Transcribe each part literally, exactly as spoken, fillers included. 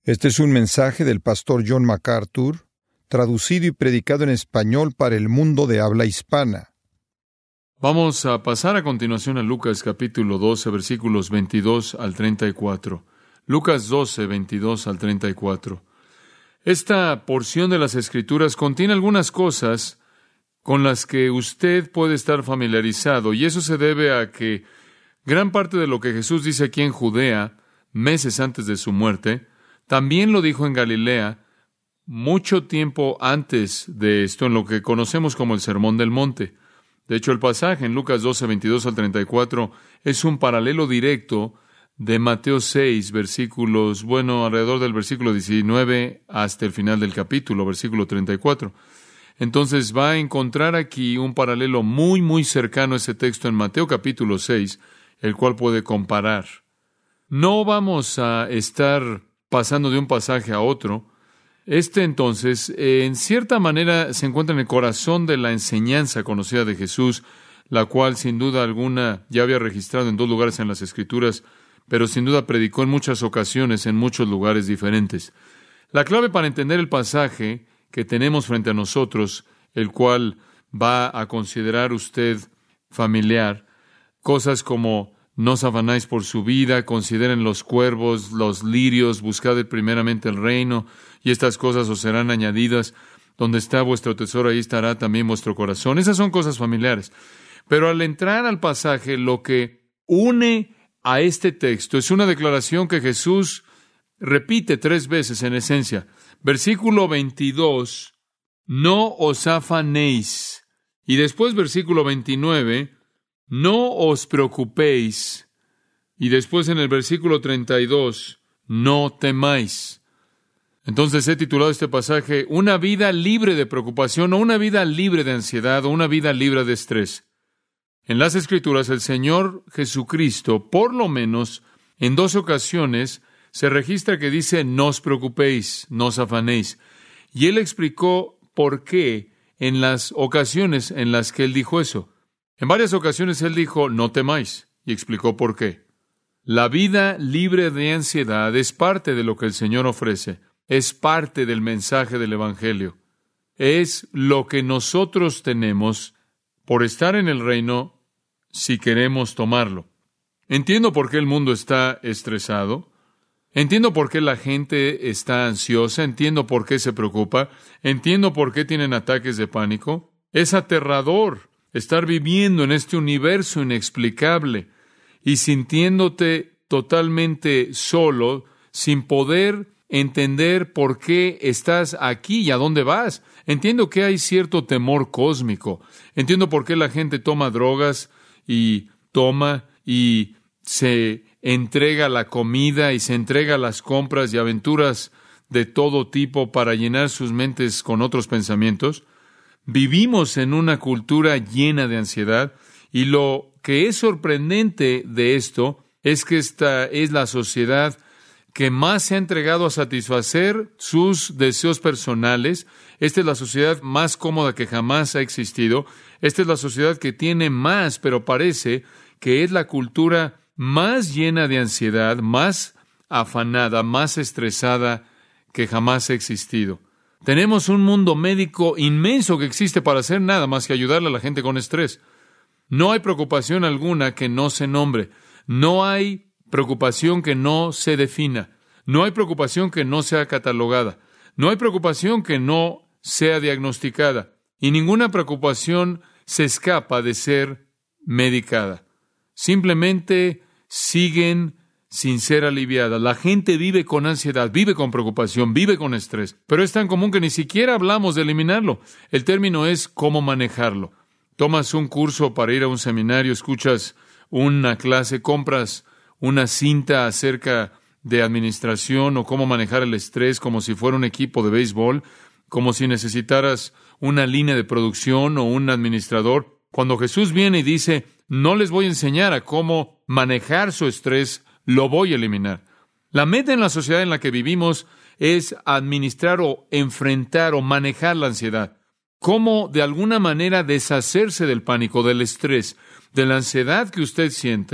Este es un mensaje del pastor John MacArthur, traducido y predicado en español para el mundo de habla hispana. Vamos a pasar a continuación a Lucas capítulo doce, versículos veintidós al treinta y cuatro. Lucas doce, veintidós al treinta y cuatro. Esta porción de las Escrituras contiene algunas cosas con las que usted puede estar familiarizado, y eso se debe a que gran parte de lo que Jesús dice aquí en Judea, meses antes de su muerte, también lo dijo en Galilea, mucho tiempo antes de esto, en lo que conocemos como el Sermón del Monte. De hecho, el pasaje en Lucas doce, veintidós al treinta y cuatro es un paralelo directo de Mateo seis, versículos, bueno, alrededor del versículo diecinueve hasta el final del capítulo, versículo treinta y cuatro. Entonces va a encontrar aquí un paralelo muy, muy cercano a ese texto en Mateo capítulo seis, el cual puede comparar. No vamos a estar pasando de un pasaje a otro. Este entonces, eh, en cierta manera, se encuentra en el corazón de la enseñanza conocida de Jesús, la cual sin duda alguna ya había registrado en dos lugares en las Escrituras, pero sin duda predicó en muchas ocasiones en muchos lugares diferentes. La clave para entender el pasaje que tenemos frente a nosotros, el cual va a considerar usted familiar, cosas como no os afanáis por su vida, consideren los cuervos, los lirios, buscad primeramente el reino, y estas cosas os serán añadidas. Donde está vuestro tesoro, ahí estará también vuestro corazón. Esas son cosas familiares. Pero al entrar al pasaje, lo que une a este texto es una declaración que Jesús repite tres veces en esencia. Versículo veintidós, no os afanéis. Y después versículo veintinueve, no os preocupéis. Y después en el versículo treinta y dos, no temáis. Entonces he titulado este pasaje, una vida libre de preocupación, o una vida libre de ansiedad, o una vida libre de estrés. En las Escrituras, el Señor Jesucristo, por lo menos en dos ocasiones, se registra que dice, no os preocupéis, no os afanéis. Y Él explicó por qué en las ocasiones en las que Él dijo eso. En varias ocasiones Él dijo, no temáis, y explicó por qué. La vida libre de ansiedad es parte de lo que el Señor ofrece, es parte del mensaje del Evangelio. Es lo que nosotros tenemos por estar en el reino si queremos tomarlo. Entiendo por qué el mundo está estresado, entiendo por qué la gente está ansiosa, entiendo por qué se preocupa, entiendo por qué tienen ataques de pánico. Es aterrador estar viviendo en este universo inexplicable y sintiéndote totalmente solo, sin poder entender por qué estás aquí y a dónde vas. Entiendo que hay cierto temor cósmico. Entiendo por qué la gente toma drogas y toma y se entrega a la comida y se entrega a las compras y aventuras de todo tipo para llenar sus mentes con otros pensamientos. Vivimos en una cultura llena de ansiedad, y lo que es sorprendente de esto es que esta es la sociedad que más se ha entregado a satisfacer sus deseos personales. Esta es la sociedad más cómoda que jamás ha existido. Esta es la sociedad que tiene más, pero parece que es la cultura más llena de ansiedad, más afanada, más estresada que jamás ha existido. Tenemos un mundo médico inmenso que existe para hacer nada más que ayudarle a la gente con estrés. No hay preocupación alguna que no se nombre. No hay preocupación que no se defina. No hay preocupación que no sea catalogada. No hay preocupación que no sea diagnosticada. Y ninguna preocupación se escapa de ser medicada. Simplemente siguen sin ser aliviada. La gente vive con ansiedad, vive con preocupación, vive con estrés, pero es tan común que ni siquiera hablamos de eliminarlo. El término es cómo manejarlo. Tomas un curso para ir a un seminario, escuchas una clase, compras una cinta acerca de administración o cómo manejar el estrés como si fuera un equipo de béisbol, como si necesitaras una línea de producción o un administrador. Cuando Jesús viene y dice, no les voy a enseñar a cómo manejar su estrés, lo voy a eliminar. La meta en la sociedad en la que vivimos es administrar o enfrentar o manejar la ansiedad. Cómo de alguna manera deshacerse del pánico, del estrés, de la ansiedad que usted siente,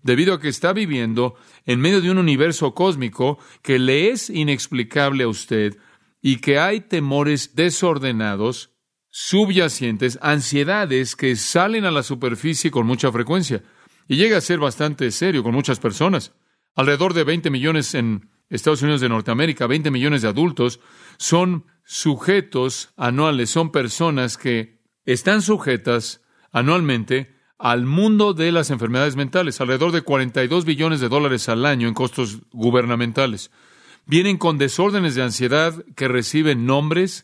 debido a que está viviendo en medio de un universo cósmico que le es inexplicable a usted y que hay temores desordenados, subyacentes, ansiedades que salen a la superficie con mucha frecuencia. Y llega a ser bastante serio con muchas personas. Alrededor de veinte millones en Estados Unidos de Norteamérica, veinte millones de adultos, son sujetos anuales, son personas que están sujetas anualmente al mundo de las enfermedades mentales, alrededor de cuarenta y dos billones de dólares al año en costos gubernamentales. Vienen con desórdenes de ansiedad que reciben nombres,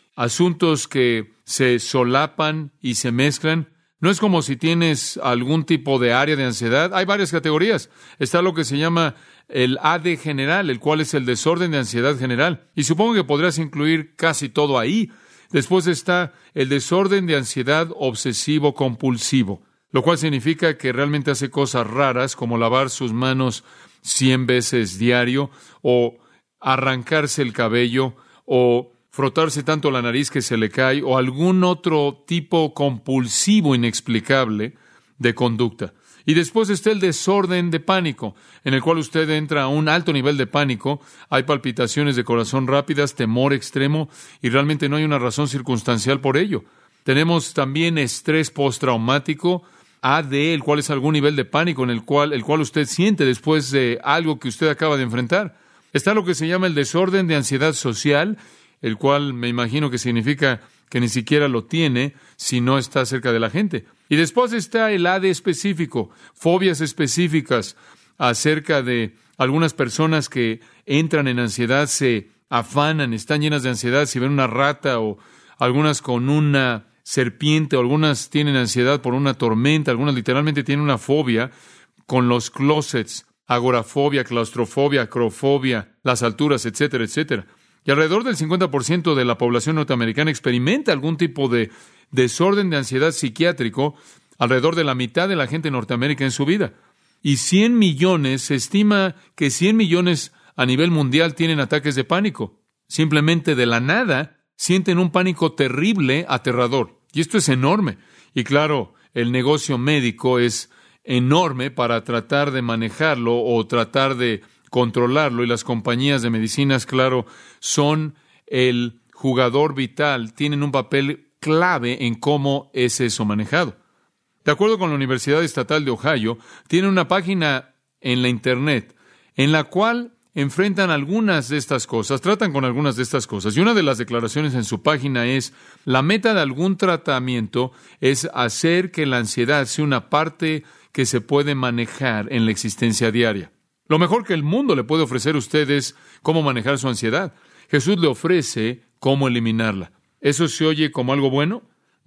asuntos que se solapan y se mezclan. No es como si tienes algún tipo de área de ansiedad. Hay varias categorías. Está lo que se llama el A D general, el cual es el desorden de ansiedad general. Y supongo que podrías incluir casi todo ahí. Después está el desorden de ansiedad obsesivo-compulsivo, lo cual significa que realmente hace cosas raras como lavar sus manos cien veces diario, o arrancarse el cabello, o frotarse tanto la nariz que se le cae, o algún otro tipo compulsivo inexplicable de conducta. Y después está el desorden de pánico, en el cual usted entra a un alto nivel de pánico, hay palpitaciones de corazón rápidas, temor extremo, y realmente no hay una razón circunstancial por ello. Tenemos también estrés postraumático, A D, el cual es algún nivel de pánico en el cual, el cual usted siente después de algo que usted acaba de enfrentar. Está lo que se llama el desorden de ansiedad social, el cual me imagino que significa que ni siquiera lo tiene si no está cerca de la gente. Y después está el A D específico, fobias específicas acerca de algunas personas que entran en ansiedad, se afanan, están llenas de ansiedad si ven una rata, o algunas con una serpiente, o algunas tienen ansiedad por una tormenta, algunas literalmente tienen una fobia con los closets, agorafobia, claustrofobia, acrofobia, las alturas, etcétera, etcétera. Y alrededor del cincuenta por ciento de la población norteamericana experimenta algún tipo de desorden de ansiedad psiquiátrico, alrededor de la mitad de la gente en Norteamérica en su vida. Y cien millones, se estima que cien millones a nivel mundial tienen ataques de pánico. Simplemente de la nada sienten un pánico terrible, aterrador. Y esto es enorme. Y claro, el negocio médico es enorme para tratar de manejarlo o tratar de controlarlo, y las compañías de medicinas, claro, son el jugador vital, tienen un papel clave en cómo es eso manejado. De acuerdo con la Universidad Estatal de Ohio, tiene una página en la Internet en la cual enfrentan algunas de estas cosas, tratan con algunas de estas cosas. Y una de las declaraciones en su página es: la meta de algún tratamiento es hacer que la ansiedad sea una parte que se puede manejar en la existencia diaria. Lo mejor que el mundo le puede ofrecer a usted es cómo manejar su ansiedad. Jesús le ofrece cómo eliminarla. ¿Eso se oye como algo bueno?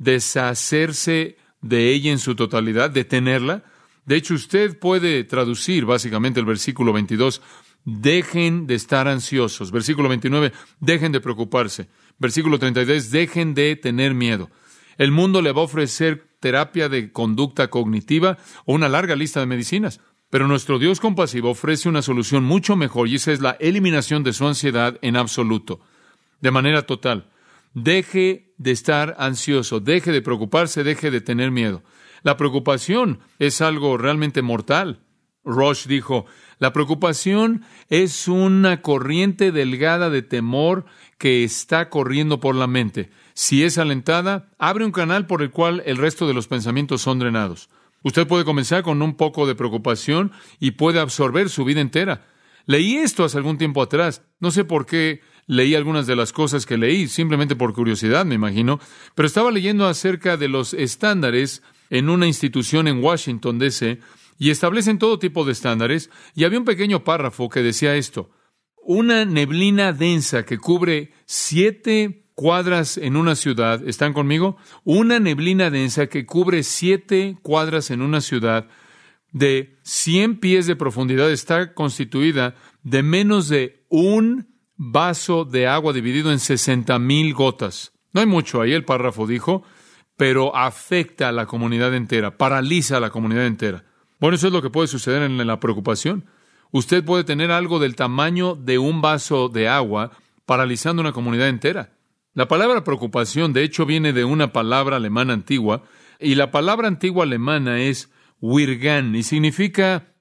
Deshacerse de ella en su totalidad, detenerla. De hecho, usted puede traducir básicamente el versículo veintidós, dejen de estar ansiosos. Versículo veintinueve, dejen de preocuparse. Versículo treinta y dos, dejen de tener miedo. El mundo le va a ofrecer terapia de conducta cognitiva o una larga lista de medicinas. Pero nuestro Dios compasivo ofrece una solución mucho mejor, y esa es la eliminación de su ansiedad en absoluto, de manera total. Deje de estar ansioso, deje de preocuparse, deje de tener miedo. La preocupación es algo realmente mortal. Rush dijo, la preocupación es una corriente delgada de temor que está corriendo por la mente. Si es alentada, abre un canal por el cual el resto de los pensamientos son drenados. Usted puede comenzar con un poco de preocupación y puede absorber su vida entera. Leí esto hace algún tiempo atrás. No sé por qué leí algunas de las cosas que leí, simplemente por curiosidad, me imagino. Pero estaba leyendo acerca de los estándares en una institución en Washington, D C, y establecen todo tipo de estándares, y había un pequeño párrafo que decía esto: una neblina densa que cubre siete cuadras en una ciudad, ¿están conmigo? Una neblina densa que cubre siete cuadras en una ciudad de cien pies de profundidad está constituida de menos de un vaso de agua dividido en sesenta mil gotas. No hay mucho ahí, el párrafo dijo, pero afecta a la comunidad entera, paraliza a la comunidad entera. Bueno, eso es lo que puede suceder en la preocupación. Usted puede tener algo del tamaño de un vaso de agua paralizando una comunidad entera. La palabra preocupación, de hecho, viene de una palabra alemana antigua, y la palabra antigua alemana es Wirgan, y significa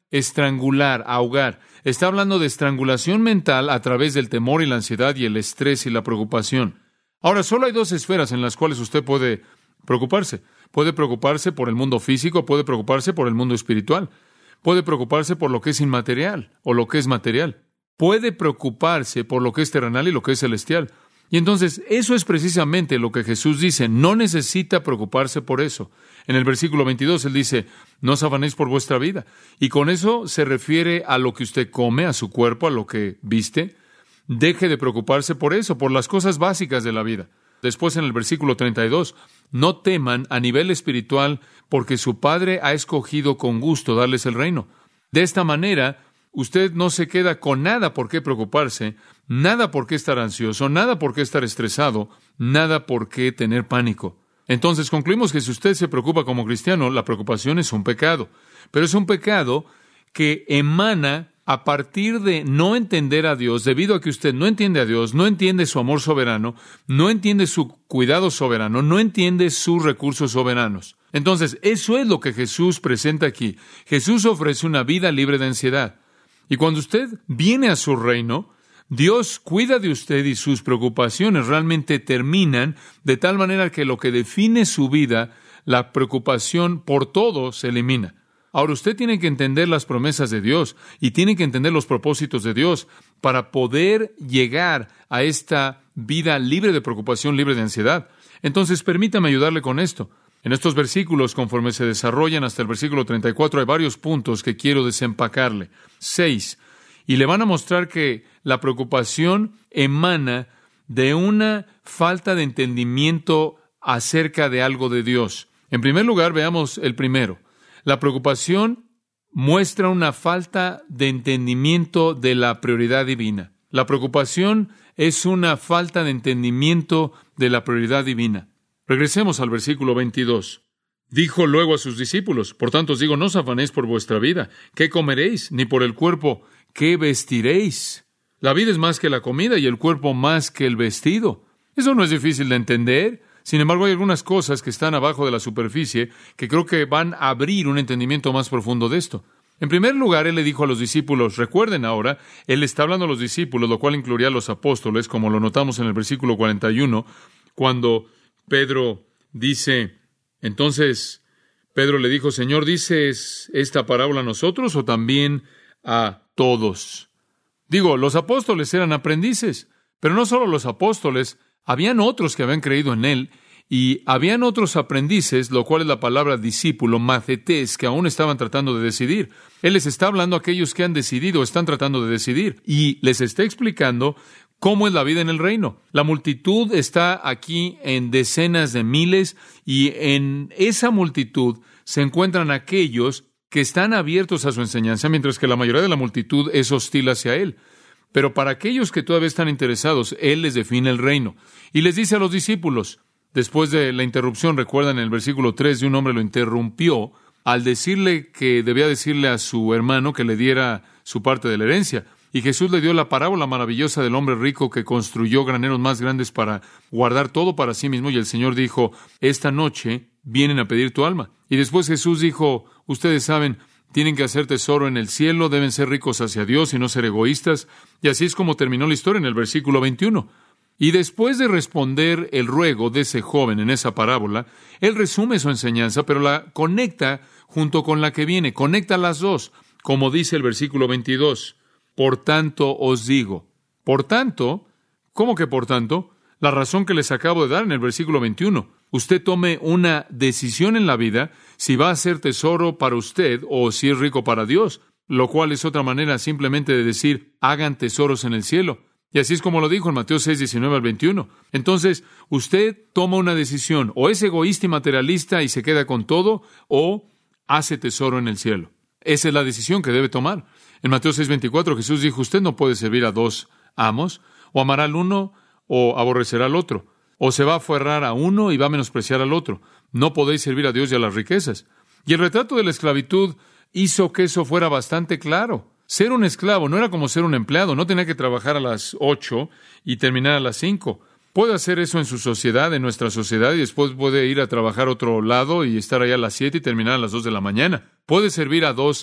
estrangular, ahogar. Está hablando de estrangulación mental a través del temor y la ansiedad y el estrés y la preocupación. Ahora, solo hay dos esferas en las cuales usted puede preocuparse. Puede preocuparse por el mundo físico, puede preocuparse por el mundo espiritual. Puede preocuparse por lo que es inmaterial o lo que es material. Puede preocuparse por lo que es terrenal y lo que es celestial. Y entonces, eso es precisamente lo que Jesús dice. No necesita preocuparse por eso. En el versículo veintidós, Él dice, no os afanéis por vuestra vida. Y con eso se refiere a lo que usted come, a su cuerpo, a lo que viste. Deje de preocuparse por eso, por las cosas básicas de la vida. Después, en el versículo treinta y dos, no teman a nivel espiritual, porque su Padre ha escogido con gusto darles el reino. De esta manera, usted no se queda con nada por qué preocuparse, nada por qué estar ansioso, nada por qué estar estresado, nada por qué tener pánico. Entonces concluimos que si usted se preocupa como cristiano, la preocupación es un pecado, pero es un pecado que emana a partir de no entender a Dios, debido a que usted no entiende a Dios, no entiende su amor soberano, no entiende su cuidado soberano, no entiende sus recursos soberanos. Entonces, eso es lo que Jesús presenta aquí. Jesús ofrece una vida libre de ansiedad. Y cuando usted viene a su reino, Dios cuida de usted y sus preocupaciones realmente terminan de tal manera que lo que define su vida, la preocupación por todo, se elimina. Ahora, usted tiene que entender las promesas de Dios y tiene que entender los propósitos de Dios para poder llegar a esta vida libre de preocupación, libre de ansiedad. Entonces, permítame ayudarle con esto. En estos versículos, conforme se desarrollan hasta el versículo treinta y cuatro, hay varios puntos que quiero desempacarle. Seis. Y le van a mostrar que la preocupación emana de una falta de entendimiento acerca de algo de Dios. En primer lugar, veamos el primero. La preocupación muestra una falta de entendimiento de la prioridad divina. La preocupación es una falta de entendimiento de la prioridad divina. Regresemos al versículo veintidós. Dijo luego a sus discípulos, por tanto os digo, no os afanéis por vuestra vida, ¿qué comeréis? Ni por el cuerpo, ¿qué vestiréis? La vida es más que la comida y el cuerpo más que el vestido. Eso no es difícil de entender. Sin embargo, hay algunas cosas que están abajo de la superficie que creo que van a abrir un entendimiento más profundo de esto. En primer lugar, Él le dijo a los discípulos, recuerden ahora, Él está hablando a los discípulos, lo cual incluiría a los apóstoles, como lo notamos en el versículo cuarenta y uno, cuando Pedro dice, entonces Pedro le dijo, Señor, ¿dices esta parábola a nosotros o también a todos? Digo, los apóstoles eran aprendices, pero no solo los apóstoles, habían otros que habían creído en Él y habían otros aprendices, lo cual es la palabra discípulo, macetés, que aún estaban tratando de decidir. Él les está hablando a aquellos que han decidido, están tratando de decidir y les está explicando cómo es la vida en el reino. La multitud está aquí en decenas de miles y en esa multitud se encuentran aquellos que están abiertos a su enseñanza, mientras que la mayoría de la multitud es hostil hacia Él. Pero para aquellos que todavía están interesados, Él les define el reino. Y les dice a los discípulos, después de la interrupción, recuerdan en el versículo tres, de un hombre lo interrumpió al decirle que debía decirle a su hermano que le diera su parte de la herencia. Y Jesús le dio la parábola maravillosa del hombre rico que construyó graneros más grandes para guardar todo para sí mismo. Y el Señor dijo, esta noche vienen a pedir tu alma. Y después Jesús dijo, ustedes saben, tienen que hacer tesoro en el cielo, deben ser ricos hacia Dios y no ser egoístas. Y así es como terminó la historia en el versículo veintiuno. Y después de responder el ruego de ese joven en esa parábola, Él resume su enseñanza, pero la conecta junto con la que viene. Conecta las dos, como dice el versículo veintidós. Por tanto os digo. Por tanto, ¿cómo que por tanto? La razón que les acabo de dar en el versículo veintiuno. Usted tome una decisión en la vida si va a ser tesoro para usted o si es rico para Dios, lo cual es otra manera simplemente de decir, hagan tesoros en el cielo. Y así es como lo dijo en Mateo seis, diecinueve al veintiuno. Entonces, usted toma una decisión, o es egoísta y materialista y se queda con todo, o hace tesoro en el cielo. Esa es la decisión que debe tomar. En Mateo seis, veinticuatro, Jesús dijo, usted no puede servir a dos amos, o amará al uno o aborrecerá al otro. O se va a aferrar a uno y va a menospreciar al otro. No podéis servir a Dios y a las riquezas. Y el retrato de la esclavitud hizo que eso fuera bastante claro. Ser un esclavo no era como ser un empleado. No tenía que trabajar a las ocho y terminar a las cinco. Puede hacer eso en su sociedad, en nuestra sociedad, y después puede ir a trabajar a otro lado y estar allá a las siete y terminar a las dos de la mañana. Puede servir a dos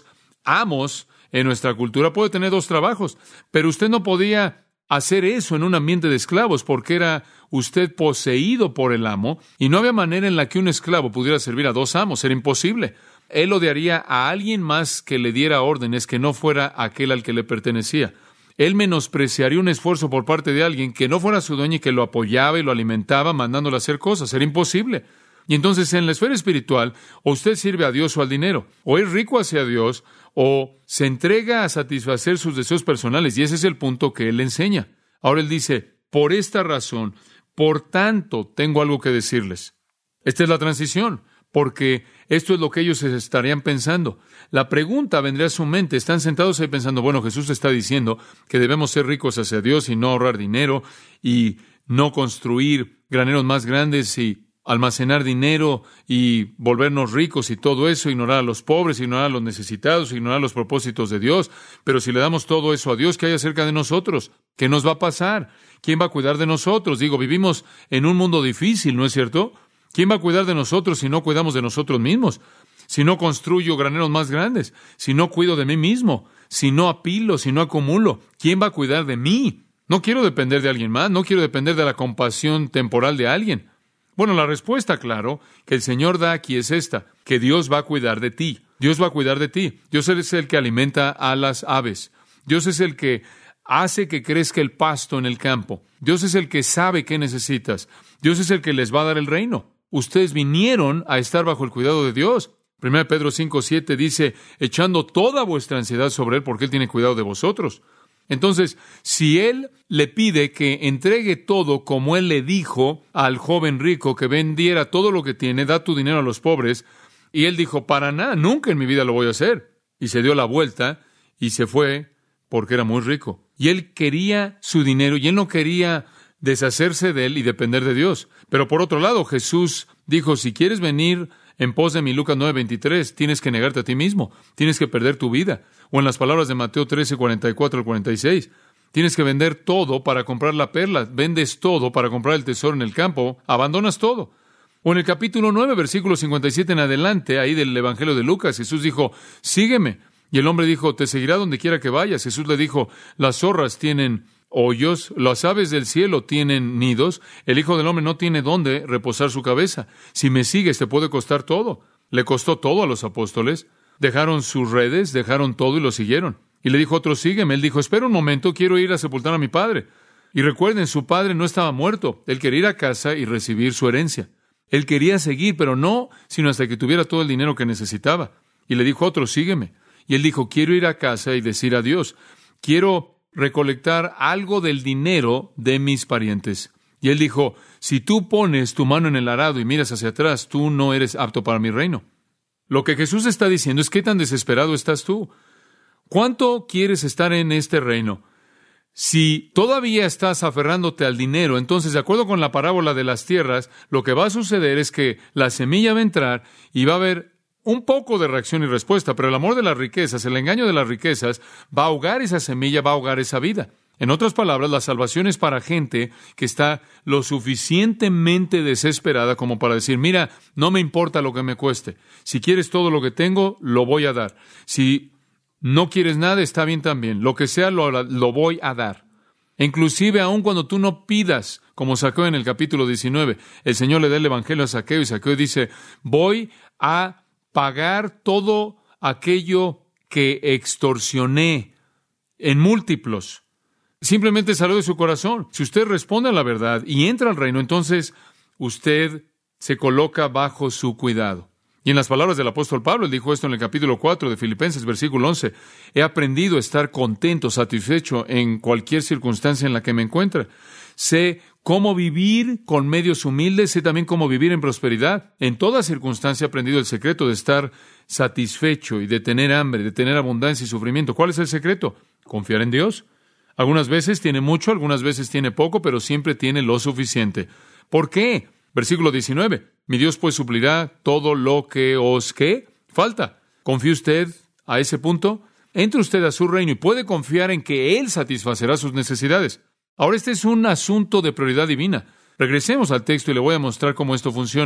amos en nuestra cultura puede tener dos trabajos, pero usted no podía hacer eso en un ambiente de esclavos porque era usted poseído por el amo y no había manera en la que un esclavo pudiera servir a dos amos. Era imposible. Él odiaría a alguien más que le diera órdenes que no fuera aquel al que le pertenecía. Él menospreciaría un esfuerzo por parte de alguien que no fuera su dueño y que lo apoyaba y lo alimentaba mandándole a hacer cosas. Era imposible. Y entonces en la esfera espiritual, o usted sirve a Dios o al dinero, o es rico hacia Dios, o se entrega a satisfacer sus deseos personales, y ese es el punto que él enseña. Ahora él dice, por esta razón, por tanto, tengo algo que decirles. Esta es la transición, porque esto es lo que ellos estarían pensando. La pregunta vendría a su mente, están sentados ahí pensando, bueno, Jesús está diciendo que debemos ser ricos hacia Dios y no ahorrar dinero, y no construir graneros más grandes y almacenar dinero y volvernos ricos y todo eso, ignorar a los pobres, ignorar a los necesitados, ignorar los propósitos de Dios. Pero si le damos todo eso a Dios, ¿qué hay acerca de nosotros? ¿Qué nos va a pasar? ¿Quién va a cuidar de nosotros? Digo, vivimos en un mundo difícil, ¿no es cierto? ¿Quién va a cuidar de nosotros si no cuidamos de nosotros mismos? Si no construyo graneros más grandes, si no cuido de mí mismo, si no apilo, si no acumulo, ¿quién va a cuidar de mí? No quiero depender de alguien más, no quiero depender de la compasión temporal de alguien. Bueno, la respuesta, claro, que el Señor da aquí es esta, que Dios va a cuidar de ti. Dios va a cuidar de ti. Dios es el que alimenta a las aves. Dios es el que hace que crezca el pasto en el campo. Dios es el que sabe qué necesitas. Dios es el que les va a dar el reino. Ustedes vinieron a estar bajo el cuidado de Dios. primera de Pedro cinco siete dice, echando toda vuestra ansiedad sobre Él, porque Él tiene cuidado de vosotros. Entonces, si Él le pide que entregue todo como Él le dijo al joven rico que vendiera todo lo que tiene, da tu dinero a los pobres, y Él dijo, para nada, nunca en mi vida lo voy a hacer. Y se dio la vuelta y se fue porque era muy rico. Y Él quería su dinero y Él no quería deshacerse de Él y depender de Dios. Pero por otro lado, Jesús dijo, si quieres venir en pos de mí, Lucas nueve veintitrés, tienes que negarte a ti mismo, tienes que perder tu vida. O en las palabras de Mateo trece cuarenta y cuatro al cuarenta y seis, tienes que vender todo para comprar la perla, vendes todo para comprar el tesoro en el campo, abandonas todo. O en el capítulo nueve, versículo cincuenta y siete en adelante, ahí del Evangelio de Lucas, Jesús dijo, sígueme. Y el hombre dijo, te seguirá donde quiera que vayas. Jesús le dijo, las zorras tienen hoyos, las aves del cielo tienen nidos, el Hijo del Hombre no tiene dónde reposar su cabeza. Si me sigues, te puede costar todo. Le costó todo a los apóstoles. Dejaron sus redes, dejaron todo y lo siguieron. Y le dijo otro, sígueme. Él dijo, espera un momento, quiero ir a sepultar a mi padre. Y recuerden, su padre no estaba muerto. Él quería ir a casa y recibir su herencia. Él quería seguir, pero no, sino hasta que tuviera todo el dinero que necesitaba. Y le dijo otro, sígueme. Y él dijo, quiero ir a casa y decir adiós. Quiero recolectar algo del dinero de mis parientes. Y él dijo, si tú pones tu mano en el arado y miras hacia atrás, tú no eres apto para mi reino. Lo que Jesús está diciendo es, ¿qué tan desesperado estás tú? ¿Cuánto quieres estar en este reino? Si todavía estás aferrándote al dinero, entonces, de acuerdo con la parábola de las tierras, lo que va a suceder es que la semilla va a entrar y va a haber un poco de reacción y respuesta, pero el amor de las riquezas, el engaño de las riquezas, va a ahogar esa semilla, va a ahogar esa vida. En otras palabras, la salvación es para gente que está lo suficientemente desesperada como para decir, mira, no me importa lo que me cueste. Si quieres todo lo que tengo, lo voy a dar. Si no quieres nada, está bien también. Lo que sea, lo, lo voy a dar. E inclusive, aun cuando tú no pidas, como Saqueo en el capítulo diecinueve, el Señor le da el evangelio a Saqueo y Saqueo dice, voy a pagar todo aquello que extorsioné en múltiplos. Simplemente salió de su corazón. Si usted responde a la verdad y entra al reino, entonces usted se coloca bajo su cuidado. Y en las palabras del apóstol Pablo, él dijo esto en el capítulo cuatro de Filipenses, versículo once, he aprendido a estar contento, satisfecho en cualquier circunstancia en la que me encuentre. Sé cómo vivir con medios humildes, sé también cómo vivir en prosperidad. En toda circunstancia he aprendido el secreto de estar satisfecho y de tener hambre, de tener abundancia y sufrimiento. ¿Cuál es el secreto? Confiar en Dios. Algunas veces tiene mucho, algunas veces tiene poco, pero siempre tiene lo suficiente. ¿Por qué? Versículo diecinueve. Mi Dios pues suplirá todo lo que os ¿qué? Falta. ¿Confía usted a ese punto? Entre usted a su reino y puede confiar en que Él satisfacerá sus necesidades. Ahora este es un asunto de prioridad divina. Regresemos al texto y le voy a mostrar cómo esto funciona.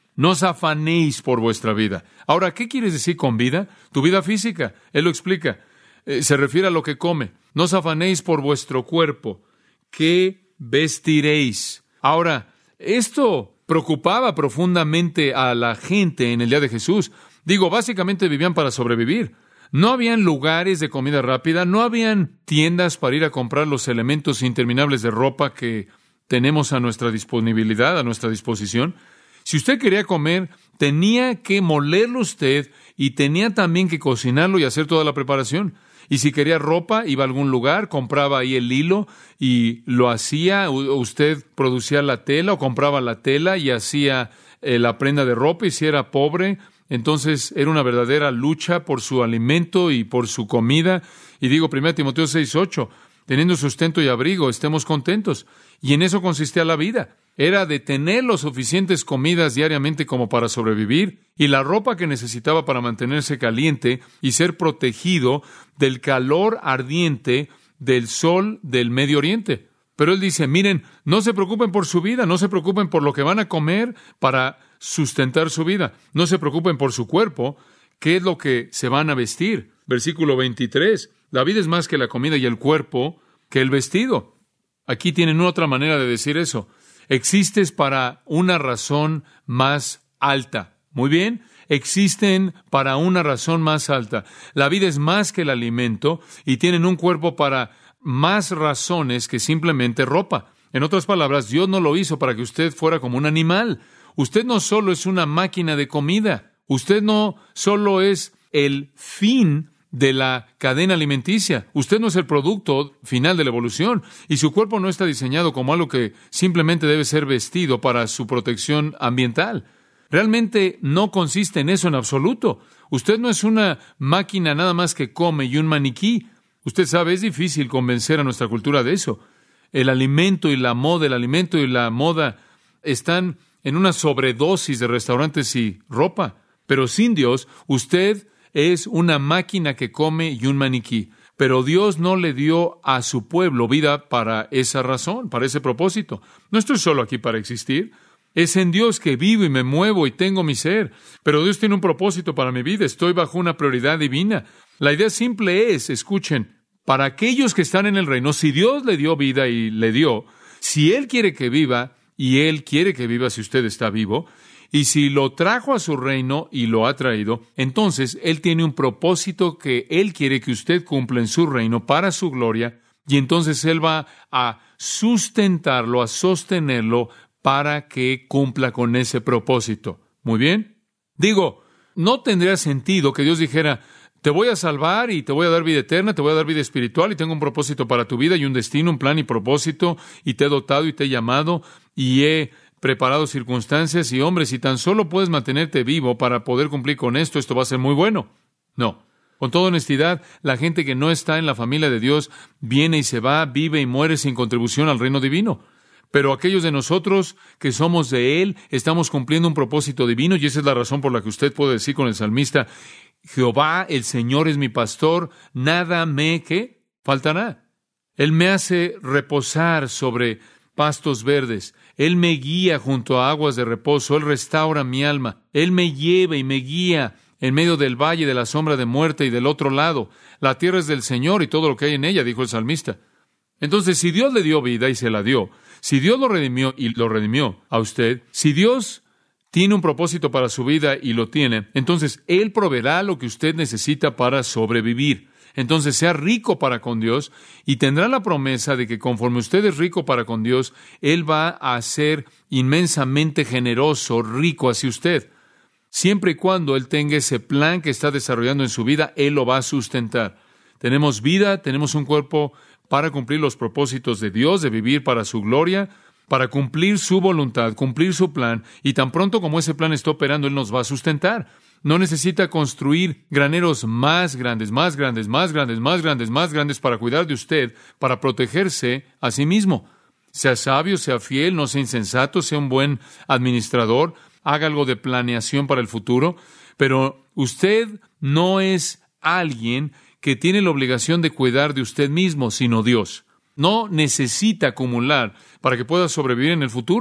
No os afanéis por vuestra vida. Ahora, ¿qué quieres decir con vida? Tu vida física. Él lo explica. Eh, se refiere a lo que come. No os afanéis por vuestro cuerpo. ¿Qué vestiréis? Ahora, esto preocupaba profundamente a la gente en el día de Jesús. Digo, básicamente vivían para sobrevivir. No habían lugares de comida rápida, no habían tiendas para ir a comprar los elementos interminables de ropa que tenemos a nuestra disponibilidad, a nuestra disposición. Si usted quería comer, tenía que molerlo usted y tenía también que cocinarlo y hacer toda la preparación. Y si quería ropa, iba a algún lugar, compraba ahí el hilo y lo hacía. Usted producía la tela o compraba la tela y hacía eh, la prenda de ropa. Y si era pobre, entonces era una verdadera lucha por su alimento y por su comida. Y digo, primera Timoteo seis ocho, teniendo sustento y abrigo, estemos contentos. Y en eso consistía la vida. Era de tener lo suficientes comidas diariamente como para sobrevivir y la ropa que necesitaba para mantenerse caliente y ser protegido del calor ardiente del sol del Medio Oriente. Pero él dice, miren, no se preocupen por su vida, no se preocupen por lo que van a comer para sustentar su vida. No se preocupen por su cuerpo, qué es lo que se van a vestir. Versículo veintitrés, la vida es más que la comida y el cuerpo que el vestido. Aquí tienen otra manera de decir eso. Existes para una razón más alta. Muy bien, existen para una razón más alta. La vida es más que el alimento y tienen un cuerpo para más razones que simplemente ropa. En otras palabras, Dios no lo hizo para que usted fuera como un animal. Usted no solo es una máquina de comida. Usted no solo es el fin de la cadena alimenticia. Usted no es el producto final de la evolución y su cuerpo no está diseñado como algo que simplemente debe ser vestido para su protección ambiental. Realmente no consiste en eso en absoluto. Usted no es una máquina nada más que come y un maniquí. Usted sabe, es difícil convencer a nuestra cultura de eso. El alimento y la moda, el alimento y la moda están en una sobredosis de restaurantes y ropa. Pero sin Dios, usted es una máquina que come y un maniquí. Pero Dios no le dio a su pueblo vida para esa razón, para ese propósito. No estoy solo aquí para existir. Es en Dios que vivo y me muevo y tengo mi ser. Pero Dios tiene un propósito para mi vida. Estoy bajo una prioridad divina. La idea simple es, escuchen, para aquellos que están en el reino, si Dios le dio vida y le dio, si Él quiere que viva, y Él quiere que viva si usted está vivo, y si lo trajo a su reino y lo ha traído, entonces Él tiene un propósito que Él quiere que usted cumpla en su reino para su gloria, y entonces Él va a sustentarlo, a sostenerlo para que cumpla con ese propósito. ¿Muy bien? Digo, no tendría sentido que Dios dijera, te voy a salvar y te voy a dar vida eterna, te voy a dar vida espiritual y tengo un propósito para tu vida y un destino, un plan y propósito, y te he dotado y te he llamado y he preparado circunstancias y hombres, y tan solo puedes mantenerte vivo para poder cumplir con esto, esto va a ser muy bueno. No. Con toda honestidad, la gente que no está en la familia de Dios viene y se va, vive y muere sin contribución al reino divino. Pero aquellos de nosotros que somos de Él, estamos cumpliendo un propósito divino, y esa es la razón por la que usted puede decir con el salmista, Jehová, el Señor es mi pastor, nada me, ¿qué? Faltará. Él me hace reposar sobre pastos verdes. Él me guía junto a aguas de reposo. Él restaura mi alma. Él me lleva y me guía en medio del valle de la sombra de muerte y del otro lado. La tierra es del Señor y todo lo que hay en ella, dijo el salmista. Entonces, si Dios le dio vida y se la dio, si Dios lo redimió y lo redimió a usted, si Dios tiene un propósito para su vida y lo tiene, entonces Él proveerá lo que usted necesita para sobrevivir. Entonces sea rico para con Dios y tendrá la promesa de que conforme usted es rico para con Dios, Él va a ser inmensamente generoso, rico hacia usted. Siempre y cuando Él tenga ese plan que está desarrollando en su vida, Él lo va a sustentar. Tenemos vida, tenemos un cuerpo para cumplir los propósitos de Dios, de vivir para su gloria, para cumplir su voluntad, cumplir su plan, y tan pronto como ese plan está operando, Él nos va a sustentar. No necesita construir graneros más grandes, más grandes, más grandes, más grandes, más grandes para cuidar de usted, para protegerse a sí mismo. Sea sabio, sea fiel, no sea insensato, sea un buen administrador, haga algo de planeación para el futuro, pero usted no es alguien que tiene la obligación de cuidar de usted mismo, sino Dios. No necesita acumular para que pueda sobrevivir en el futuro.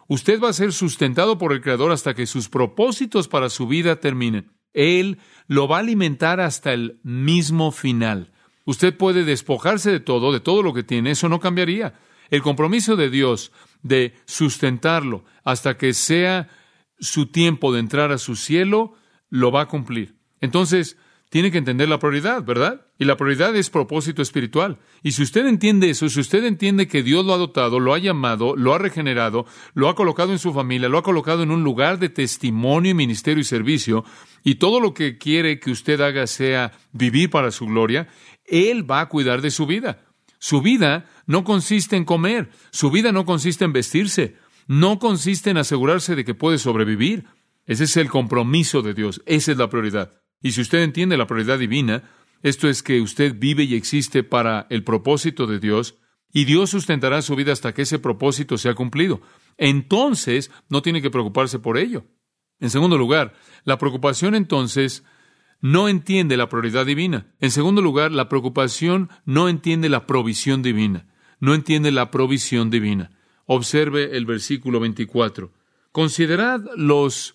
Usted va a ser sustentado por el Creador hasta que sus propósitos para su vida terminen. Él lo va a alimentar hasta el mismo final. Usted puede despojarse de todo, de todo lo que tiene, eso no cambiaría. El compromiso de Dios de sustentarlo hasta que sea su tiempo de entrar a su cielo, lo va a cumplir. Entonces, tiene que entender la prioridad, ¿verdad? Y la prioridad es propósito espiritual. Y si usted entiende eso, si usted entiende que Dios lo ha dotado, lo ha llamado, lo ha regenerado, lo ha colocado en su familia, lo ha colocado en un lugar de testimonio, ministerio y servicio, y todo lo que quiere que usted haga sea vivir para su gloria, Él va a cuidar de su vida. Su vida no consiste en comer, su vida no consiste en vestirse, no consiste en asegurarse de que puede sobrevivir. Ese es el compromiso de Dios, esa es la prioridad. Y si usted entiende la prioridad divina, esto es que usted vive y existe para el propósito de Dios, y Dios sustentará su vida hasta que ese propósito sea cumplido. Entonces, no tiene que preocuparse por ello. En segundo lugar, la preocupación entonces no entiende la prioridad divina. En segundo lugar, la preocupación no entiende la provisión divina. No entiende la provisión divina. Observe el versículo veinticuatro. Considerad los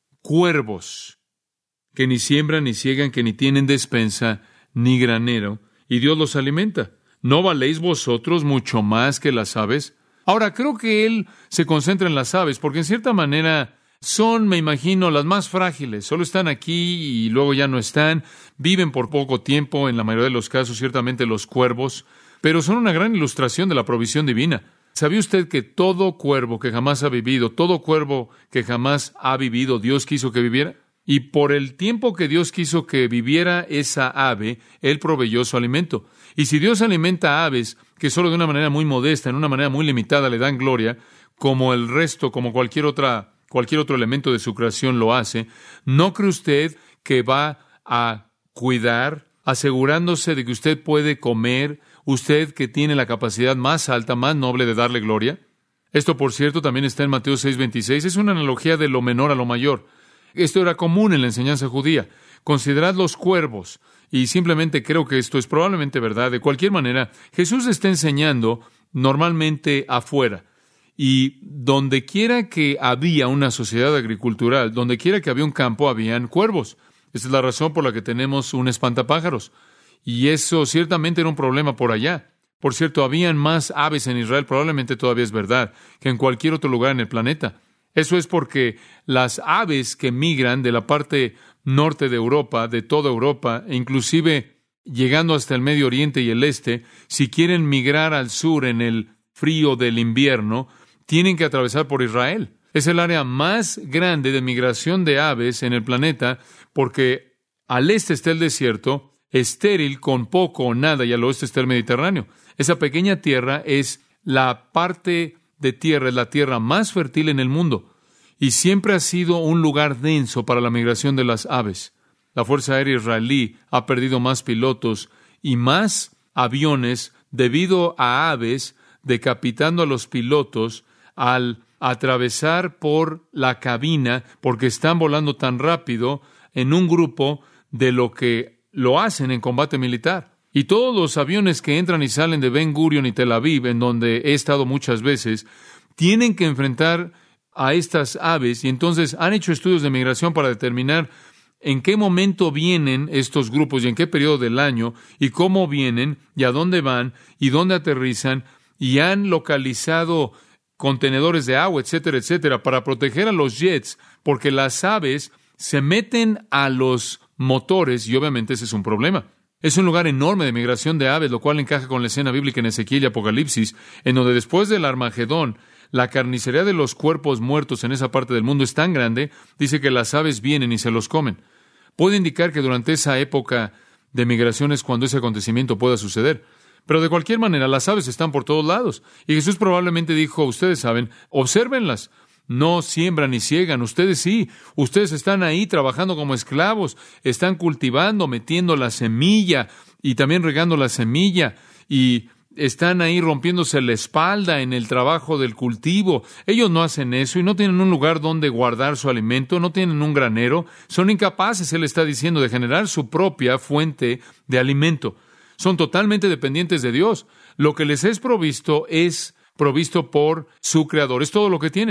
cuervos, que ni siembran ni ciegan, que ni tienen despensa ni granero, y Dios los alimenta. ¿No valéis vosotros mucho más que las aves? Ahora, creo que él se concentra en las aves, porque en cierta manera son, me imagino, las más frágiles. Solo están aquí y luego ya no están. Viven por poco tiempo, en la mayoría de los casos, ciertamente los cuervos, pero son una gran ilustración de la provisión divina. ¿Sabía usted que todo cuervo que jamás ha vivido, todo cuervo que jamás ha vivido, Dios quiso que viviera? Y por el tiempo que Dios quiso que viviera esa ave, Él proveyó su alimento. Y si Dios alimenta a aves que solo de una manera muy modesta, en una manera muy limitada, le dan gloria, como el resto, como cualquier otra, cualquier otro elemento de su creación lo hace, ¿no cree usted que va a cuidar, asegurándose de que usted puede comer, usted que tiene la capacidad más alta, más noble de darle gloria? Esto, por cierto, también está en Mateo seis veintiséis. Es una analogía de lo menor a lo mayor. Esto era común en la enseñanza judía. Considerad los cuervos. Y simplemente creo que esto es probablemente verdad. De cualquier manera, Jesús está enseñando normalmente afuera. Y donde quiera que había una sociedad agricultural, donde quiera que había un campo, habían cuervos. Esa es la razón por la que tenemos un espantapájaros. Y eso ciertamente era un problema por allá. Por cierto, habían más aves en Israel, probablemente todavía es verdad, que en cualquier otro lugar en el planeta. Eso es porque las aves que migran de la parte norte de Europa, de toda Europa, e inclusive llegando hasta el Medio Oriente y el Este, si quieren migrar al sur en el frío del invierno, tienen que atravesar por Israel. Es el área más grande de migración de aves en el planeta, porque al este está el desierto, estéril, con poco o nada, y al oeste está el Mediterráneo. Esa pequeña tierra es la parte de tierra, es la tierra más fértil en el mundo, y siempre ha sido un lugar denso para la migración de las aves. La Fuerza Aérea Israelí ha perdido más pilotos y más aviones debido a aves decapitando a los pilotos al atravesar por la cabina, porque están volando tan rápido en un grupo de lo que lo hacen en combate militar. Y todos los aviones que entran y salen de Ben Gurion y Tel Aviv, en donde he estado muchas veces, tienen que enfrentar a estas aves, y entonces han hecho estudios de migración para determinar en qué momento vienen estos grupos y en qué periodo del año, y cómo vienen, y a dónde van, y dónde aterrizan, y han localizado contenedores de agua, etcétera, etcétera, para proteger a los jets, porque las aves se meten a los motores, y obviamente ese es un problema. Es un lugar enorme de migración de aves, lo cual encaja con la escena bíblica en Ezequiel y Apocalipsis, en donde después del Armagedón, la carnicería de los cuerpos muertos en esa parte del mundo es tan grande, dice que las aves vienen y se los comen. Puede indicar que durante esa época de migración es cuando ese acontecimiento pueda suceder. Pero de cualquier manera, las aves están por todos lados. Y Jesús probablemente dijo, ustedes saben, obsérvenlas. No siembran ni ciegan, ustedes sí, ustedes están ahí trabajando como esclavos, están cultivando, metiendo la semilla y también regando la semilla, y están ahí rompiéndose la espalda en el trabajo del cultivo. Ellos no hacen eso y no tienen un lugar donde guardar su alimento, no tienen un granero, son incapaces, él está diciendo, de generar su propia fuente de alimento. Son totalmente dependientes de Dios. Lo que les es provisto es provisto por su Creador, es todo lo que tienen.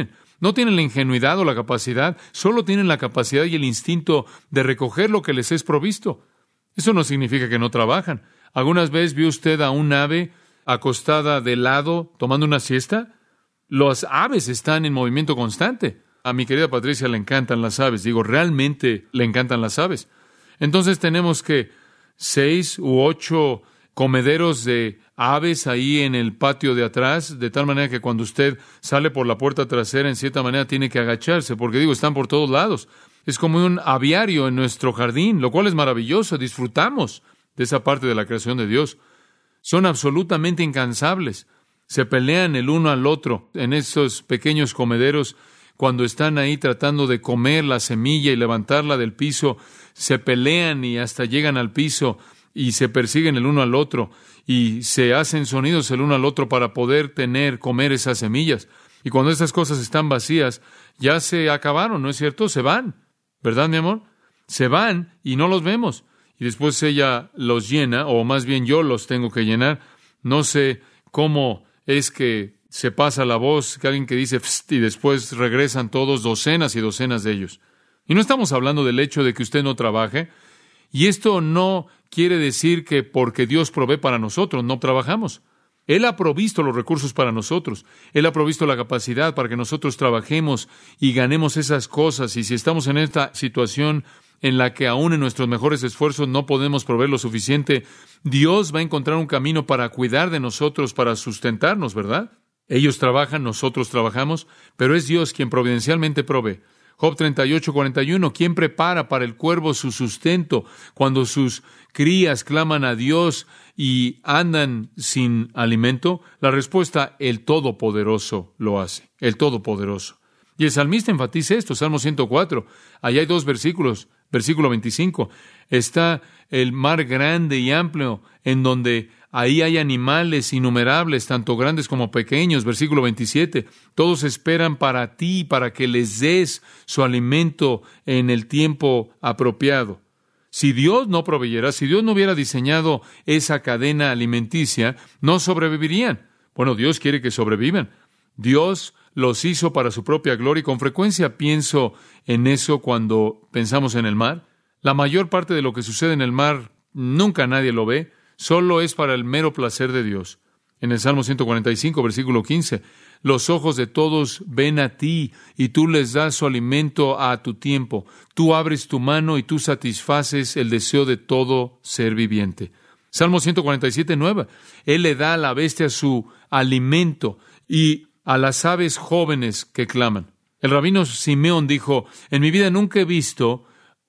No tienen la ingenuidad o la capacidad, solo tienen la capacidad y el instinto de recoger lo que les es provisto. Eso no significa que no trabajan. ¿Algunas veces vio usted a un ave acostada de lado tomando una siesta? Las aves están en movimiento constante. A mi querida Patricia le encantan las aves. Digo, realmente le encantan las aves. Entonces tenemos que seis u ocho comederos de aves ahí en el patio de atrás, de tal manera que cuando usted sale por la puerta trasera, en cierta manera tiene que agacharse, porque digo, están por todos lados. Es como un aviario en nuestro jardín, lo cual es maravilloso. Disfrutamos de esa parte de la creación de Dios. Son absolutamente incansables. Se pelean el uno al otro en esos pequeños comederos. Cuando están ahí tratando de comer la semilla y levantarla del piso, se pelean y hasta llegan al piso y se persiguen el uno al otro y se hacen sonidos el uno al otro para poder tener, comer esas semillas. Y cuando esas cosas están vacías, ya se acabaron, ¿no es cierto? Se van, ¿verdad, mi amor? Se van y no los vemos. Y después ella los llena, o más bien yo los tengo que llenar. No sé cómo es que se pasa la voz, que alguien que dice pst, y después regresan todos, docenas y docenas de ellos. Y no estamos hablando del hecho de que usted no trabaje, y esto no quiere decir que porque Dios provee para nosotros, no trabajamos. Él ha provisto los recursos para nosotros. Él ha provisto la capacidad para que nosotros trabajemos y ganemos esas cosas. Y si estamos en esta situación en la que aún en nuestros mejores esfuerzos no podemos proveer lo suficiente, Dios va a encontrar un camino para cuidar de nosotros, para sustentarnos, ¿verdad? Ellos trabajan, nosotros trabajamos, pero es Dios quien providencialmente provee. Job treinta y ocho, cuarenta y uno, ¿quién prepara para el cuervo su sustento cuando sus crías claman a Dios y andan sin alimento? La respuesta, el Todopoderoso lo hace, el Todopoderoso. Y el salmista enfatiza esto, Salmo ciento cuatro. Allá hay dos versículos, versículo veinticinco. Está el mar grande y amplio, en donde ahí hay animales innumerables, tanto grandes como pequeños. Versículo veintisiete. Todos esperan para ti, para que les des su alimento en el tiempo apropiado. Si Dios no proveyera, si Dios no hubiera diseñado esa cadena alimenticia, no sobrevivirían. Bueno, Dios quiere que sobrevivan. Dios los hizo para su propia gloria y con frecuencia pienso en eso cuando pensamos en el mar. La mayor parte de lo que sucede en el mar nunca nadie lo ve, solo es para el mero placer de Dios. En el Salmo ciento cuarenta y cinco, versículo quince, los ojos de todos ven a ti y tú les das su alimento a tu tiempo. Tú abres tu mano y tú satisfaces el deseo de todo ser viviente. Salmo ciento cuarenta y siete, nueve, Él le da a la bestia su alimento y a las aves jóvenes que claman. El rabino Simeón dijo, en mi vida nunca he visto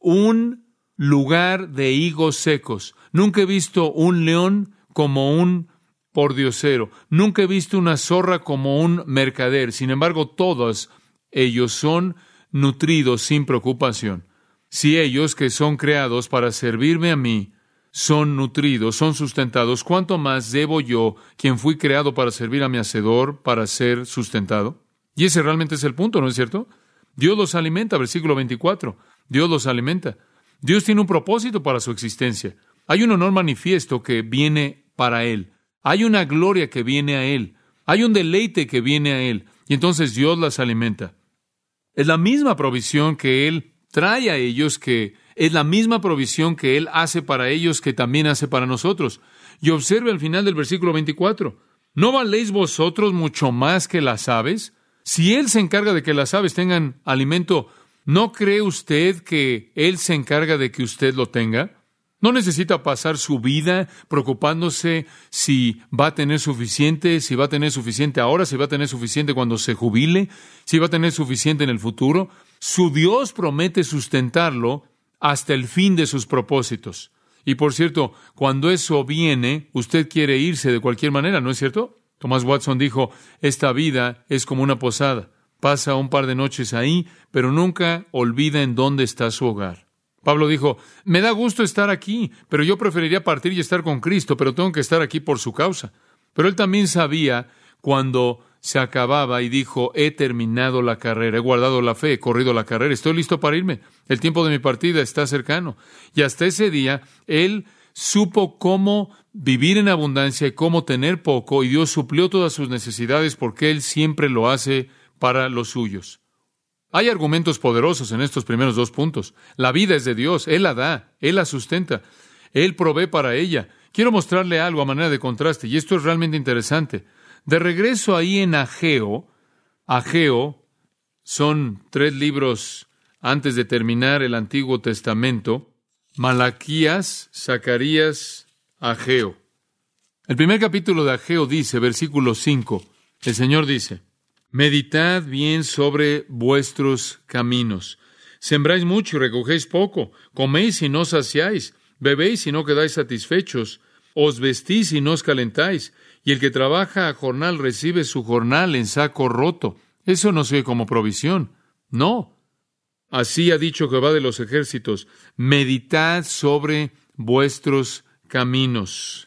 un lugar de higos secos, nunca he visto un león como un pordiosero, nunca he visto una zorra como un mercader. Sin embargo, todos ellos son nutridos sin preocupación. Si ellos, que son creados para servirme a mí, son nutridos, son sustentados, ¿cuánto más debo yo, quien fui creado para servir a mi Hacedor, para ser sustentado? Y ese realmente es el punto, ¿no es cierto? Dios los alimenta, versículo veinticuatro. Dios los alimenta. Dios tiene un propósito para su existencia. Hay un honor manifiesto que viene para Él. Hay una gloria que viene a Él. Hay un deleite que viene a Él. Y entonces Dios las alimenta. Es la misma provisión que Él trae a ellos, que es la misma provisión que Él hace para ellos, que también hace para nosotros. Y observe al final del versículo veinticuatro. ¿No valéis vosotros mucho más que las aves? Si Él se encarga de que las aves tengan alimento, ¿no cree usted que Él se encarga de que usted lo tenga? ¿No necesita pasar su vida preocupándose si va a tener suficiente, si va a tener suficiente ahora, si va a tener suficiente cuando se jubile, si va a tener suficiente en el futuro? Su Dios promete sustentarlo hasta el fin de sus propósitos. Y por cierto, cuando eso viene, usted quiere irse de cualquier manera, ¿no es cierto? Thomas Watson dijo, esta vida es como una posada. Pasa un par de noches ahí, pero nunca olvida en dónde está su hogar. Pablo dijo, me da gusto estar aquí, pero yo preferiría partir y estar con Cristo, pero tengo que estar aquí por su causa. Pero él también sabía cuando se acababa y dijo, he terminado la carrera, he guardado la fe, he corrido la carrera, estoy listo para irme. El tiempo de mi partida está cercano. Y hasta ese día, él supo cómo vivir en abundancia y cómo tener poco, y Dios suplió todas sus necesidades porque Él siempre lo hace para los suyos. Hay argumentos poderosos en estos primeros dos puntos. La vida es de Dios, Él la da, Él la sustenta, Él provee para ella. Quiero mostrarle algo a manera de contraste, y esto es realmente interesante. De regreso ahí en Ageo, Ageo son tres libros antes de terminar el Antiguo Testamento, Malaquías, Zacarías, Ageo. El primer capítulo de Ageo dice, versículo cinco, el Señor dice, meditad bien sobre vuestros caminos. Sembráis mucho y recogéis poco, coméis y no saciáis, bebéis y no quedáis satisfechos, os vestís y no os calentáis, y el que trabaja a jornal recibe su jornal en saco roto. Eso no se oye como provisión. No. Así ha dicho Jehová de los ejércitos, meditad sobre vuestros caminos.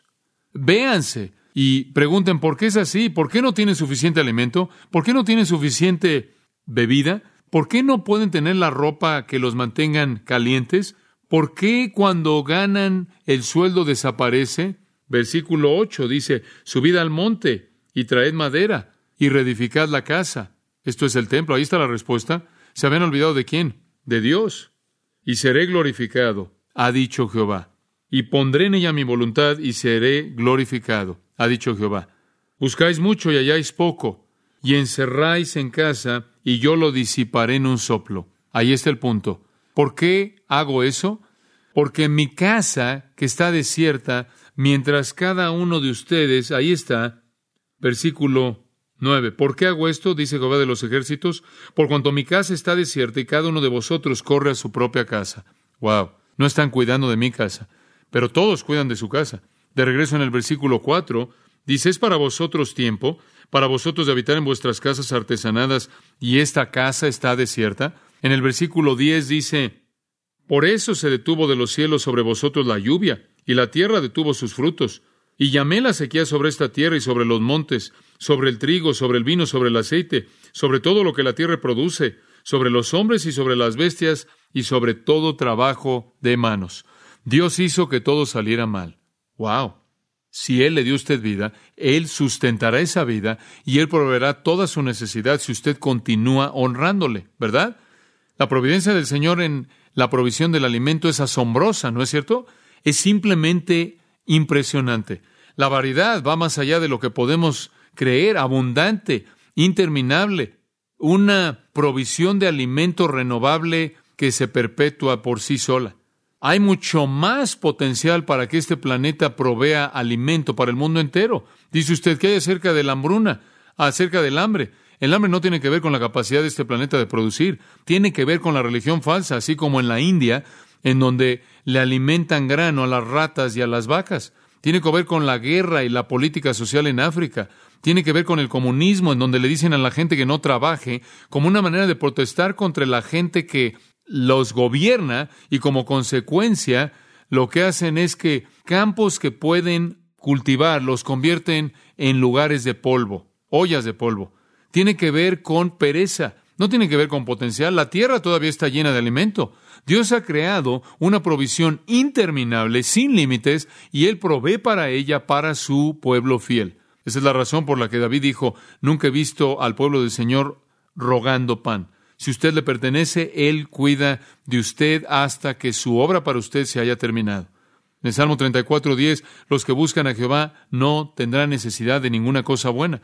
Véanse y pregunten por qué es así, por qué no tienen suficiente alimento, por qué no tienen suficiente bebida, por qué no pueden tener la ropa que los mantengan calientes, por qué cuando ganan el sueldo desaparece. Versículo ocho dice, subid al monte y traed madera y reedificad la casa. Esto es el templo, ahí está la respuesta. ¿Se habían olvidado de quién? De Dios. Y seré glorificado, ha dicho Jehová. Y pondré en ella mi voluntad y seré glorificado, ha dicho Jehová. Buscáis mucho y halláis poco, y encerráis en casa, y yo lo disiparé en un soplo. Ahí está el punto. ¿Por qué hago eso? Porque en mi casa, que está desierta, mientras cada uno de ustedes, ahí está, versículo nueve. ¿Por qué hago esto? Dice Jehová de los ejércitos. Por cuanto mi casa está desierta y cada uno de vosotros corre a su propia casa. Wow, no están cuidando de mi casa, pero todos cuidan de su casa. De regreso en el versículo cuatro, dice, es para vosotros tiempo, para vosotros de habitar en vuestras casas artesanadas, y esta casa está desierta. En el versículo diez dice, por eso se detuvo de los cielos sobre vosotros la lluvia, y la tierra detuvo sus frutos. Y llamé la sequía sobre esta tierra y sobre los montes, sobre el trigo, sobre el vino, sobre el aceite, sobre todo lo que la tierra produce, sobre los hombres y sobre las bestias, y sobre todo trabajo de manos. Dios hizo que todo saliera mal. ¡Wow! Si Él le dio a usted vida, Él sustentará esa vida y Él proveerá toda su necesidad si usted continúa honrándole, ¿verdad? La providencia del Señor en la provisión del alimento es asombrosa, ¿no es cierto? Es simplemente impresionante. La variedad va más allá de lo que podemos creer, abundante, interminable, una provisión de alimento renovable que se perpetúa por sí sola. Hay mucho más potencial para que este planeta provea alimento para el mundo entero. Dice usted, ¿qué hay acerca de la hambruna? Acerca del hambre. El hambre no tiene que ver con la capacidad de este planeta de producir. Tiene que ver con la religión falsa, así como en la India, en donde le alimentan grano a las ratas y a las vacas. Tiene que ver con la guerra y la política social en África. Tiene que ver con el comunismo, en donde le dicen a la gente que no trabaje, como una manera de protestar contra la gente que los gobierna, y como consecuencia lo que hacen es que campos que pueden cultivar los convierten en lugares de polvo, ollas de polvo. Tiene que ver con pereza, no tiene que ver con potencial. La tierra todavía está llena de alimento. Dios ha creado una provisión interminable, sin límites, y Él provee para ella, para su pueblo fiel. Esa es la razón por la que David dijo, nunca he visto al pueblo del Señor rogando pan. Si usted le pertenece, Él cuida de usted hasta que su obra para usted se haya terminado. En el Salmo treinta y cuatro diez, los que buscan a Jehová no tendrán necesidad de ninguna cosa buena.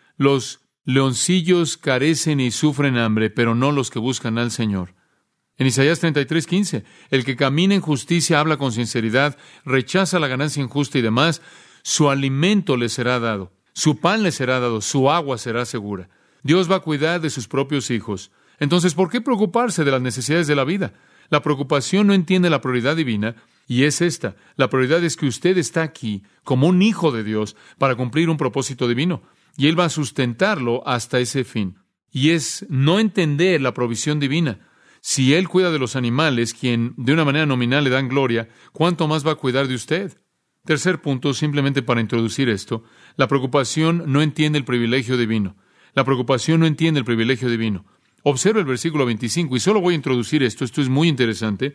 Los leoncillos carecen y sufren hambre, pero no los que buscan al Señor. En Isaías treinta y tres quince, el que camina en justicia habla con sinceridad, rechaza la ganancia injusta y demás, su alimento le será dado, su pan le será dado, su agua será segura. Dios va a cuidar de sus propios hijos. Entonces, ¿por qué preocuparse de las necesidades de la vida? La preocupación no entiende la prioridad divina, y es esta. La prioridad es que usted está aquí como un hijo de Dios para cumplir un propósito divino, y Él va a sustentarlo hasta ese fin. Y es no entender la provisión divina. Si Él cuida de los animales, quien de una manera nominal le dan gloria, ¿cuánto más va a cuidar de usted? Tercer punto, simplemente para introducir esto, la preocupación no entiende el privilegio divino. La preocupación no entiende el privilegio divino. Observa el versículo veinticinco, y solo voy a introducir esto, esto es muy interesante.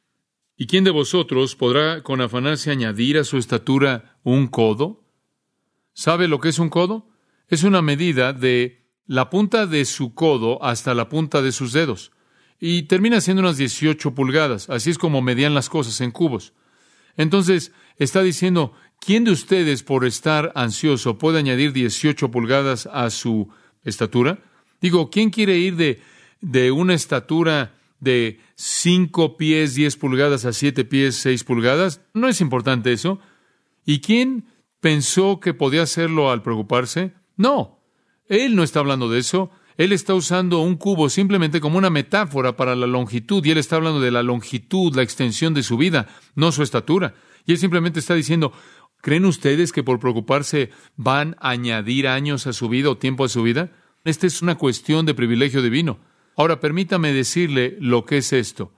¿Y quién de vosotros podrá con afanarse añadir a su estatura un codo? ¿Sabe lo que es un codo? Es una medida de la punta de su codo hasta la punta de sus dedos. Y termina siendo unas dieciocho pulgadas. Así es como medían las cosas en cubos. Entonces, está diciendo, ¿quién de ustedes por estar ansioso puede añadir dieciocho pulgadas a su estatura? Digo, ¿quién quiere ir de, de una estatura de cinco pies, diez pulgadas a siete pies, seis pulgadas? No es importante eso. ¿Y quién pensó que podía hacerlo al preocuparse? No, él no está hablando de eso. Él está usando un cubo simplemente como una metáfora para la longitud, y él está hablando de la longitud, la extensión de su vida, no su estatura. Y él simplemente está diciendo, ¿creen ustedes que por preocuparse van a añadir años a su vida o tiempo a su vida? Esta es una cuestión de privilegio divino. Ahora, permítame decirle lo que es esto.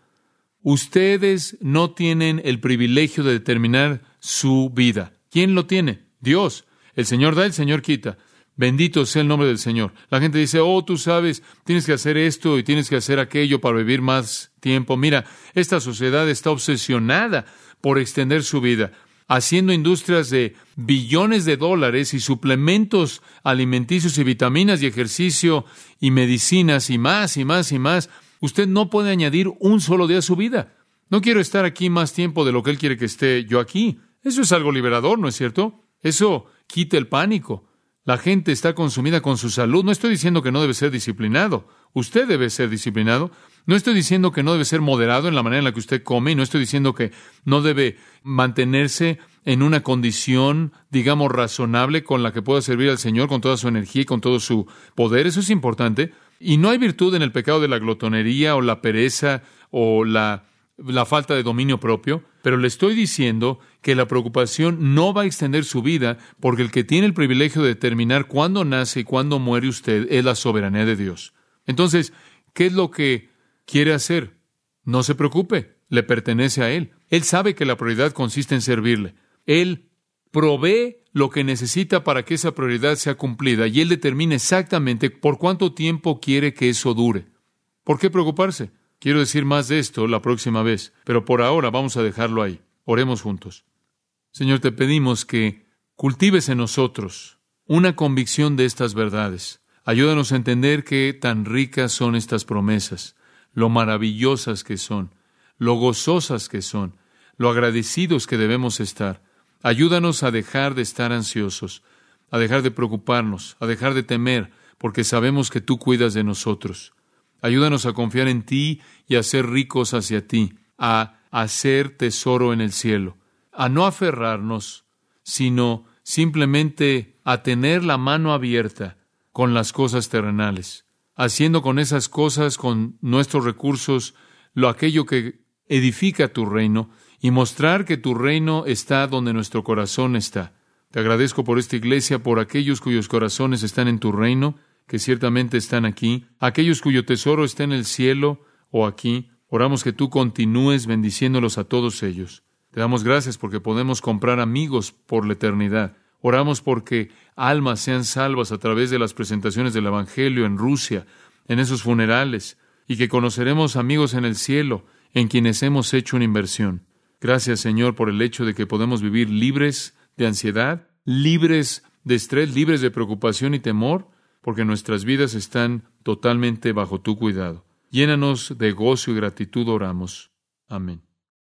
Ustedes no tienen el privilegio de determinar su vida. ¿Quién lo tiene? Dios. El Señor da, el Señor quita. Bendito sea el nombre del Señor. La gente dice, oh, tú sabes, tienes que hacer esto y tienes que hacer aquello para vivir más tiempo. Mira, esta sociedad está obsesionada por extender su vida, haciendo industrias de billones de dólares y suplementos alimenticios y vitaminas y ejercicio y medicinas y más y más y más. Usted no puede añadir un solo día a su vida. No quiero estar aquí más tiempo de lo que Él quiere que esté yo aquí. Eso es algo liberador, ¿no es cierto? Eso quita el pánico. La gente está consumida con su salud. No estoy diciendo que no debe ser disciplinado. Usted debe ser disciplinado. No estoy diciendo que no debe ser moderado en la manera en la que usted come. Y no estoy diciendo que no debe mantenerse en una condición, digamos, razonable con la que pueda servir al Señor con toda su energía y con todo su poder. Eso es importante. Y no hay virtud en el pecado de la glotonería o la pereza o la, la falta de dominio propio. Pero le estoy diciendo que la preocupación no va a extender su vida, porque el que tiene el privilegio de determinar cuándo nace y cuándo muere usted es la soberanía de Dios. Entonces, ¿qué es lo que quiere hacer? No se preocupe, le pertenece a Él. Él sabe que la prioridad consiste en servirle. Él provee lo que necesita para que esa prioridad sea cumplida, y Él determina exactamente por cuánto tiempo quiere que eso dure. ¿Por qué preocuparse? Quiero decir más de esto la próxima vez, pero por ahora vamos a dejarlo ahí. Oremos juntos. Señor, te pedimos que cultives en nosotros una convicción de estas verdades. Ayúdanos a entender qué tan ricas son estas promesas, lo maravillosas que son, lo gozosas que son, lo agradecidos que debemos estar. Ayúdanos a dejar de estar ansiosos, a dejar de preocuparnos, a dejar de temer, porque sabemos que tú cuidas de nosotros. Ayúdanos a confiar en ti y a ser ricos hacia ti, a hacer tesoro en el cielo, a no aferrarnos, sino simplemente a tener la mano abierta con las cosas terrenales, haciendo con esas cosas, con nuestros recursos, lo aquello que edifica tu reino y mostrar que tu reino está donde nuestro corazón está. Te agradezco por esta iglesia, por aquellos cuyos corazones están en tu reino, que ciertamente están aquí, aquellos cuyo tesoro está en el cielo o aquí. Oramos que tú continúes bendiciéndolos a todos ellos. Te damos gracias porque podemos comprar amigos por la eternidad. Oramos porque almas sean salvas a través de las presentaciones del Evangelio en Rusia, en esos funerales, y que conoceremos amigos en el cielo en quienes hemos hecho una inversión. Gracias, Señor, por el hecho de que podemos vivir libres de ansiedad, libres de estrés, libres de preocupación y temor, porque nuestras vidas están totalmente bajo tu cuidado. Llénanos de gozo y gratitud, oramos. Amén.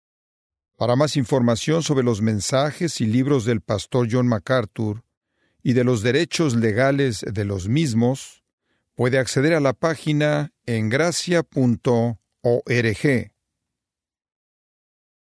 Para más información sobre los mensajes y libros del pastor John MacArthur y de los derechos legales de los mismos, puede acceder a la página en gracia punto org.